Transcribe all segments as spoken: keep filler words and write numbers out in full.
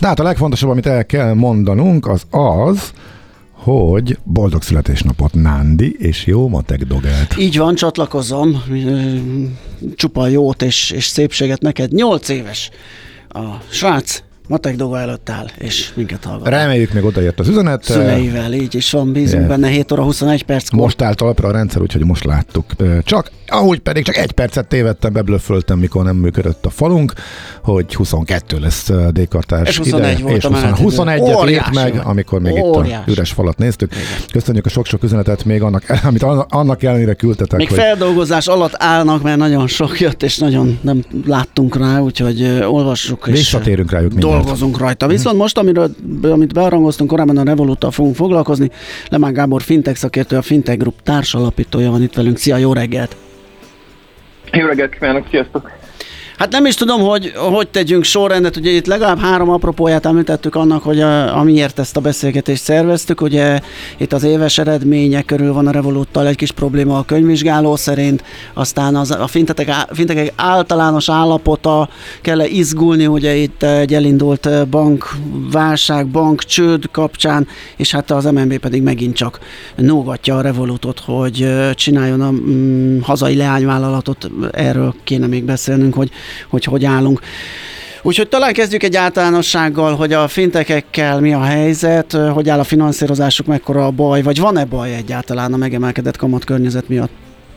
Tehát a legfontosabb, amit el kell mondanunk, az az, hogy boldog születésnapot, Nándi, és jó matek dogelt. Így van, csatlakozom. Csupa jót és, és szépséget neked. Nyolc éves a srác, matek doga előtt áll, és minket hallgat. Reméljük, még odaért az üzenet. Szüleivel, így is van, bízunk yeah. benne, hét óra huszonegy perckor. Most állt talpra a rendszer, úgyhogy most láttuk. Csak, ahogy pedig csak egy percet tévedtem, beblöfföltem, mikor nem működött a falunk, hogy huszonkettő lesz D-kartás és huszonegy ide, és huszonegyet írt meg, amikor még óriás. Itt a üres falat néztük. Igen. Köszönjük a sok-sok üzenetet még annak, amit annak ellenére küldtetek. Még hogy... feldolgozás alatt állnak, mert nagyon sok jött, és nagyon nem láttunk rá, úgyhogy uh, olvassuk. Visszatérünk rájuk mindent. Dolgozunk rajta. Viszont most, amiről, amit bearangoztunk, korábban a Revoluttal fogunk foglalkozni, Lemán Gábor fintech szakértő, a Fintech Group társalapítója van itt velünk. Szia, jó reggelt! Jó reggelt kívánok, sziasztok! Hát nem is tudom, hogy hogy tegyünk sorrendet, ugye itt legalább három apropóját említettük annak, hogy a, amiért ezt a beszélgetést szerveztük, ugye itt az éves eredmények körül van a Revoluttal egy kis probléma a könyvvizsgáló szerint, aztán az, a fintechek általános állapota, kell-e izgulni, ugye itt egy elindult bankválság, bankcsőd kapcsán, és hát az em en bé pedig megint csak nógatja a Revolutot, hogy csináljon a mm, hazai leányvállalatot, erről kéne még beszélnünk, hogy hogy hogy állunk. Úgyhogy talán kezdjük egy általánossággal, hogy a fintechekkel mi a helyzet, hogy áll a finanszírozásuk, mekkora a baj, vagy van-e baj egyáltalán a megemelkedett kamatkörnyezet miatt?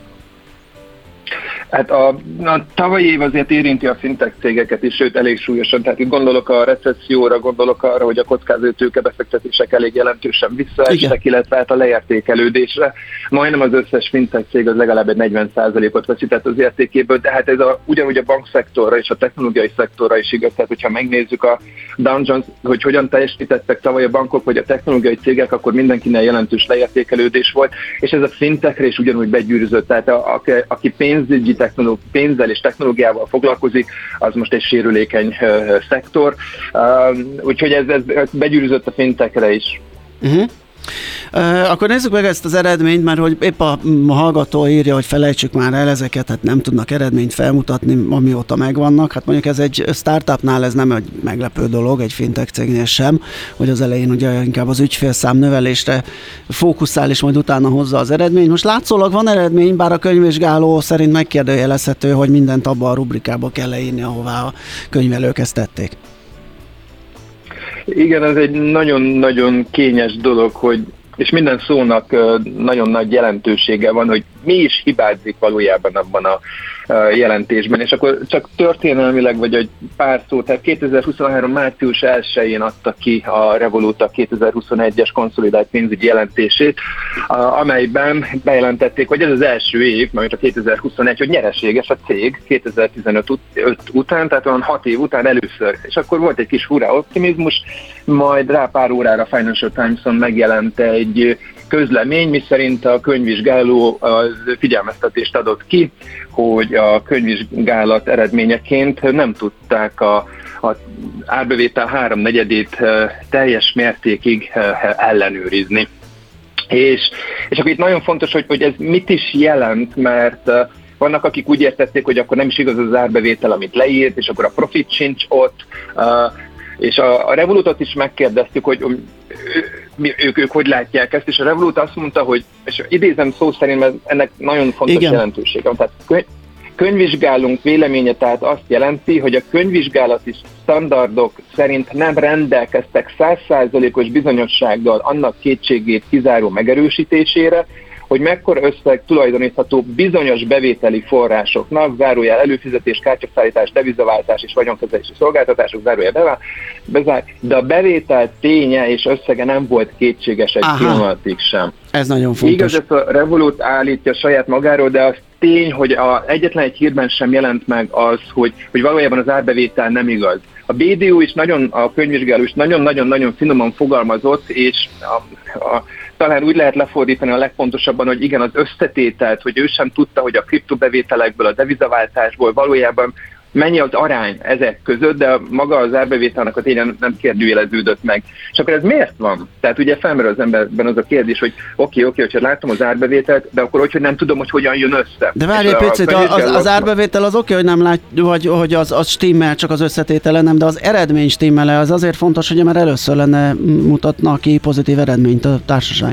Hát a, a tavalyi év azért érinti a fintech cégeket is, sőt elég súlyosan. Tehát itt gondolok a recesszióra, gondolok arra, hogy a kockázati tőkebefektetések elég jelentősen visszaestek, illetve hát a leértékelődésre. Majdnem az összes fintech cég az legalább egy negyven százalékot veszített az értékéből, de hát ez a, ugyanúgy a bankszektorra és a technológiai szektorra is igaz. Tehát hogyha megnézzük a Dow Jones, hogy hogyan teljesítettek tavaly a bankok vagy a technológiai cégek, akkor mindenkinek jelentős leértékelődés volt, és ez a fintechre is ugyanúgy begyűrűzött. Tehát a, a, aki pénzügyi technológi, pénzzel és technológiával foglalkozik, az most egy sérülékeny uh, szektor. Uh, úgyhogy ez, ez begyűrűzött a fintechre is. Uh-huh. Uh, akkor nézzük meg ezt az eredményt, mert hogy épp a, a hallgató írja, hogy felejtsük már el ezeket, hát nem tudnak eredményt felmutatni, amióta megvannak. Hát mondjuk ez egy startupnál ez nem egy meglepő dolog, egy fintech cégnél sem, hogy az elején ugye inkább az ügyfélszám növelésre fókuszál, és majd utána hozza az eredményt. Most látszólag van eredmény, bár a könyvvizsgáló szerint megkérdőjelezhető, hogy mindent abba a rubrikába kell leírni, ahová a könyvelők ezt tették. Igen, ez egy nagyon-nagyon kényes dolog, hogy, és minden szónak nagyon nagy jelentősége van, hogy mi is hibázik valójában abban a jelentésben. És akkor csak történelmileg, vagy egy pár szó, tehát kétezer-huszonhárom március elsején adta ki a Revolut a kétezer-huszonegyes konszolidált pénzügyi jelentését, amelyben bejelentették, hogy ez az első év, majd a kétezer-huszonegy, hogy nyereséges a cég kétezer-tizenöt ut- után, tehát olyan hat év után először. És akkor volt egy kis hurrá optimizmus, majd rá pár órára a Financial Times-on megjelent egy közlemény, miszerint a könyvvizsgáló az figyelmeztetést adott ki, hogy a könyvvizsgálat eredményeként nem tudták a, a árbevétel háromnegyedét teljes mértékig ellenőrizni. És, és akkor itt nagyon fontos, hogy, hogy ez mit is jelent, mert vannak, akik úgy értették, hogy akkor nem is igaz az árbevétel, amit leírt, és akkor a profit sincs ott, és a, a Revolutot is megkérdeztük, hogy ő, ők, ők hogy látják ezt, és a Revolut azt mondta, hogy, és idézem szó szerint, mert ennek nagyon fontos Igen. jelentősége. Tehát könyv, könyvvizsgálunk véleménye tehát azt jelenti, hogy a könyvvizsgálati standardok szerint nem rendelkeztek száz százalékos bizonyossággal annak kétségét kizáró megerősítésére, hogy mekkora összeg tulajdonítható bizonyos bevételi forrásoknak, zárójel előfizetés, kártyaszállítás, devizaváltás és vagyonkezelési szolgáltatások, zárójel bezár, de a bevétel ténye és összege nem volt kétséges egy pillanatig sem. Ez nagyon fontos. Igaz, ezt a Revolut állítja saját magáról, de az tény, hogy a, egyetlen egy hírben sem jelent meg az, hogy, hogy valójában az árbevétel nem igaz. A bé dé o is nagyon, a könyvvizsgáló is nagyon-nagyon-nagyon finoman fogalmazott, és a, a, talán úgy lehet lefordítani a legfontosabban, hogy igen, az összetételt, hogy ő sem tudta, hogy a kriptobevételekből, a devizaváltásból valójában mennyi az arány ezek között, de maga az árbevételnek a tényleg nem kérdőjeleződött meg. És akkor ez miért van? Tehát ugye felmerül az emberben az a kérdés, hogy oké, oké, hogyha látom az árbevételt, de akkor hogy nem tudom, hogy hogyan jön össze. De várj egy picit, az, az árbevétel az oké, hogy nem lát, vagy hogy az, az stimmel, csak az összetétele nem, de az eredmény stimmel, az azért fontos, hogy már először lenne mutatna ki pozitív eredményt a társaság.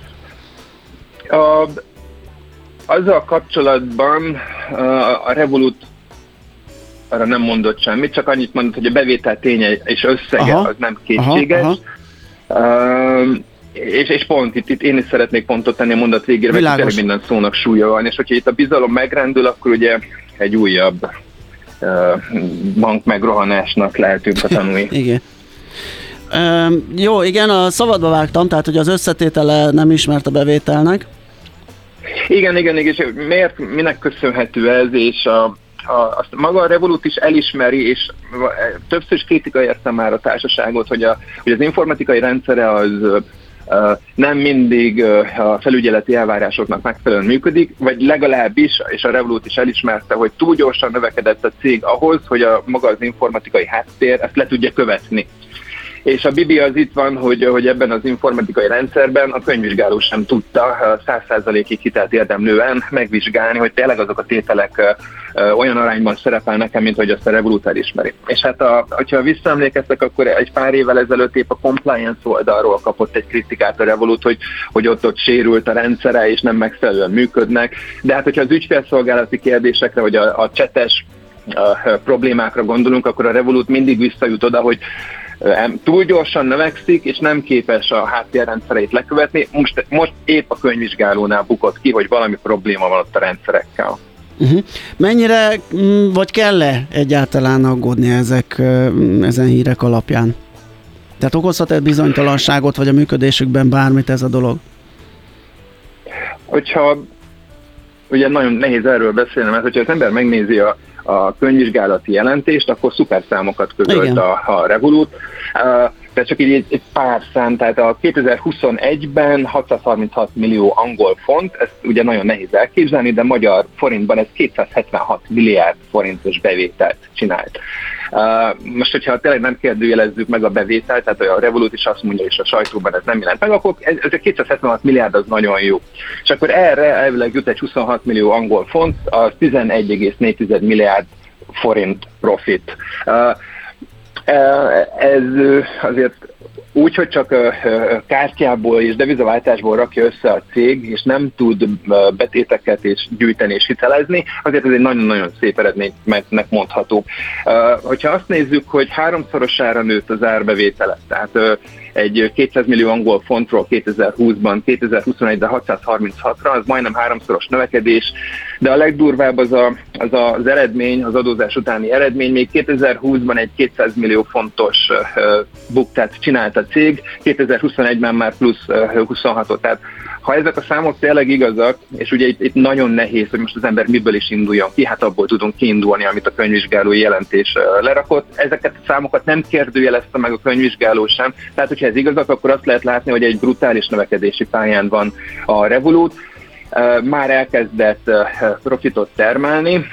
A, azzal kapcsolatban a Revolut arra nem mondott semmit, csak annyit mondott, hogy a bevétel ténye és összege aha, az nem kétséges. Aha, aha. Uh, és, és pont itt, itt én is szeretnék pontot tenni a mondat végére, mert tényleg minden szónak súlya van, és hogyha itt a bizalom megrendül, akkor ugye egy újabb uh, bank megrohanásnak lehetünk a tanulni. Igen. Uh, jó, igen, a szabadba vágtam, tehát hogy az összetétele nem ismert a bevételnek. Igen, igen, igen, és miért, minek köszönhető ez, és a, a, azt maga a Revolut is elismeri, és többször is kritika érte már a társaságot, hogy, a, hogy az informatikai rendszere az uh, nem mindig uh, a felügyeleti elvárásoknak megfelelően működik, vagy legalábbis, és a Revolut is elismerte, hogy túl gyorsan növekedett a cég ahhoz, hogy a maga az informatikai háttér ezt le tudja követni. És a bibi az itt van, hogy, hogy ebben az informatikai rendszerben a könyvvizsgáló sem tudta száz százalékig hitelt érdemlően megvizsgálni, hogy tényleg azok a tételek olyan arányban szerepelnek, mint hogy azt a Revolut elismeri. És hát, a, hogyha visszaemlékeztek, akkor egy pár évvel ezelőtt épp a compliance oldalról kapott egy kritikát a Revolut, hogy, hogy ott, ott sérült a rendszere, és nem megfelelően működnek. De hát, hogyha az ügyfélszolgálati kérdésekre, vagy a, a csetes a problémákra gondolunk, akkor a Revolut mindig visszajut oda, hogy túl gyorsan növekszik, és nem képes a háttérrendszereit lekövetni. Most, most épp a könyvvizsgálónál bukott ki, hogy valami probléma van ott a rendszerekkel. Uh-huh. Mennyire, vagy kell-e egyáltalán aggódni ezek, ezen hírek alapján? Tehát okozhat-e bizonytalanságot, vagy a működésükben bármit ez a dolog? Hogyha, ugye nagyon nehéz erről beszélni, mert hogyha az ember megnézi a a könyvvizsgálati jelentést, akkor szuper számokat közölt a, a Revolut. Uh, de csak így egy, egy pár szám, tehát a kétezer-huszonegyben hatszázharminchat millió angol font, ezt ugye nagyon nehéz elképzelni, de magyar forintban ez kétszázhetvenhat milliárd forintos bevételt csinált. Uh, most, hogyha tényleg nem kérdőjelezzük meg a bevételt, tehát a Revolut is azt mondja, és a sajtóban ez nem jelent meg, akkor ez, ez a kétszázhetvenhat milliárd az nagyon jó. És akkor erre elvileg jut egy huszonhat millió angol font, az tizenegy egész négy milliárd forint profit. Uh, ez azért úgy, hogy csak kártyából és devizaváltásból rakja össze a cég, és nem tud betéteket és gyűjteni és hitelezni, azért ez egy nagyon-nagyon szép eredménynek mondható. Hogyha azt nézzük, hogy háromszorosára nőtt az árbevétele, tehát egy kétszáz millió angol fontról kétezer-húszban, kétezer-huszonegyben hatszázharminchatra, az majdnem háromszoros növekedés, de a legdurvább az, a, az az eredmény, az adózás utáni eredmény, még kétezer-húszban egy kétszáz millió fontos uh, buktát csinált a cég, kétezer-huszonegyben már plusz uh, huszonhatot, tehát ha ezek a számok tényleg igazak, és ugye itt, itt nagyon nehéz, hogy most az ember miből is induljon ki, hát abból tudunk kiindulni, amit a könyvvizsgálói jelentés lerakott. Ezeket a számokat nem kérdőjelezte meg a könyvvizsgáló sem, tehát hogyha ez igazak, akkor azt lehet látni, hogy egy brutális növekedési pályán van a Revolut, már elkezdett profitot termelni,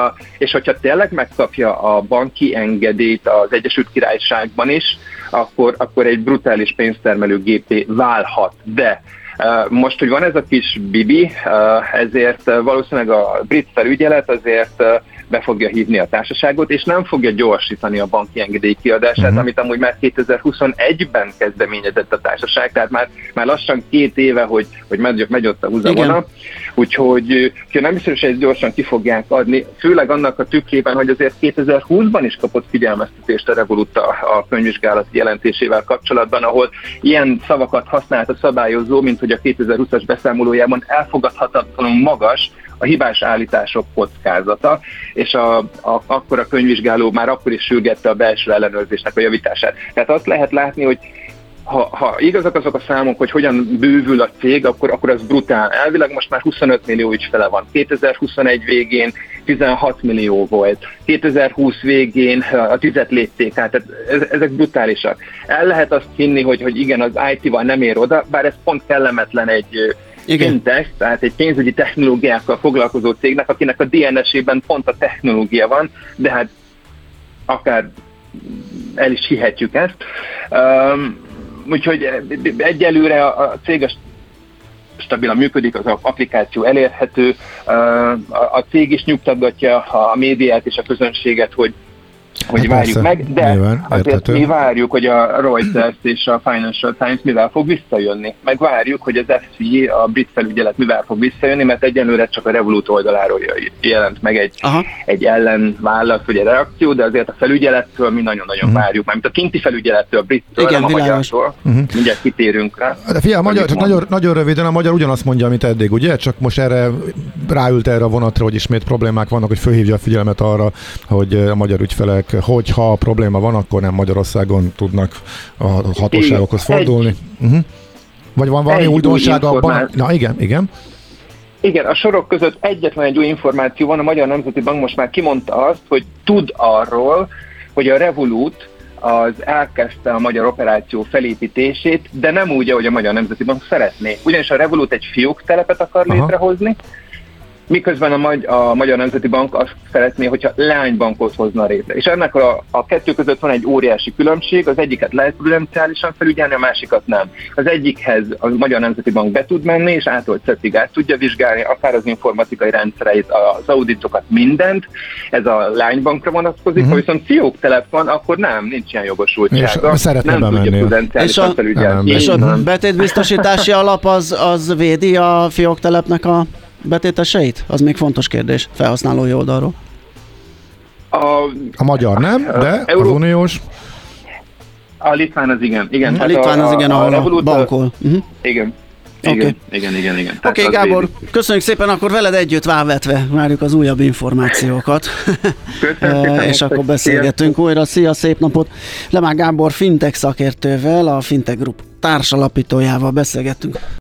és hogyha tényleg megkapja a banki engedélyt az Egyesült Királyságban is, akkor, akkor egy brutális pénztermelő gépé válhat, de most, hogy van ez a kis bibi, ezért valószínűleg a brit felügyelet azért be fogja hívni a társaságot, és nem fogja gyorsítani a banki engedély kiadását, uh-huh. amit amúgy már kétezer-huszonegyben kezdeményezett a társaság, tehát már, már lassan két éve, hogy, hogy megy, megy ott a húzavona, úgyhogy nem biztos, hogy ezt gyorsan ki fogják adni, főleg annak a tükrében, hogy azért kétezer-húszban is kapott figyelmeztetést a Revolut a, a könyvvizsgálati jelentésével kapcsolatban, ahol ilyen szavakat használt a szabályozó, mint hogy a kétezer-húszas beszámolójában elfogadhatatlanul magas a hibás állítások kockázata, és a, a, akkor a könyvvizsgáló már akkor is sürgette a belső ellenőrzésnek a javítását. Tehát azt lehet látni, hogy ha, ha igazak azok a számok, hogy hogyan bővül a cég, akkor, akkor az brutál. Elvileg most már huszonöt millió ügyfele van. kétezer-huszonegy végén tizenhat millió volt. kétezer-húsz végén a tizet lépték át. Tehát ezek brutálisak. El lehet azt hinni, hogy, hogy igen, az í té-val nem ér oda, bár ez pont kellemetlen egy fintech, tehát egy pénzügyi technológiákkal foglalkozó cégnek, akinek a dé en es-ében pont a technológia van, de hát akár el is hihetjük ezt. Um, úgyhogy egyelőre a, a cég stabilan működik, az applikáció elérhető, a cég is nyugtatgatja a médiát és a közönséget, hogy hogy hát várjuk persze, meg, de nyilván, azért érthető. Mi várjuk, hogy a Reuters és a Financial Times mivel fog visszajönni. Meg várjuk, hogy az ef cé i, a brit felügyelet mivel fog visszajönni, mert egyenlőre csak a Revolut oldaláról jelent meg egy, egy ellenválasz, vagy egy reakció, de azért a felügyelettől mi nagyon-nagyon uh-huh. várjuk, mármint a kinti felügyelettől, a brittől, igen, nem a magyartól. Uh-huh. Mindjárt kitérünk rá. De figyelj, a magyar, csak nagyon, nagyon röviden, a magyar ugyanazt mondja, amit eddig, ugye? Csak most erre ráült erre a vonatra, hogy ismét problémák vannak, hogy fölhívja a figyelmet arra, hogy a magyar ügyfelek, hogyha probléma van, akkor nem Magyarországon tudnak a hatóságokhoz fordulni. Uh-huh. Vagy van valami újdonság abban? Na igen, igen. Igen, a sorok között egyetlen egy új információ van, a Magyar Nemzeti Bank most már kimondta azt, hogy tud arról, hogy a Revolut az elkezdte a magyar operáció felépítését, de nem úgy, ahogy a Magyar Nemzeti Bank szeretné. Ugyanis a Revolut egy fióktelepet akar Aha. létrehozni, miközben a, Magy- a Magyar Nemzeti Bank azt szeretné, hogyha leánybankot hozna létre. És ennek a, a kettő között van egy óriási különbség, az egyiket lehet prudenciálisan felügyelni, a másikat nem. Az egyikhez a Magyar Nemzeti Bank be tud menni, és ától szetig át tudja vizsgálni, akár az informatikai rendszereit, az auditokat, mindent. Ez a lánybankra vonatkozik, uh-huh. ha viszont fióktelep van, akkor nem, nincs ilyen jogosultsága. Nem tudja prudenciálisan felügyelni. És a betétbiztosítási alap az, az védi a fióktelepnek a betéteseit? Az még fontos kérdés felhasználói oldalról. A, a magyar nem, de Euró... az uniós. A litván az igen. igen a litván az a, igen, ahol a, a bankol. Uh-huh. Igen. Okay. Igen, igen, igen, igen. Oké, okay, Gábor, védi. Köszönjük szépen, akkor veled együtt válvetve várjuk az újabb információkat. Köszönöm, és akkor beszélgetünk szia. újra. Szia, szép napot! Lemák Gábor fintech szakértővel, a Fintech Group társalapítójával beszélgettünk.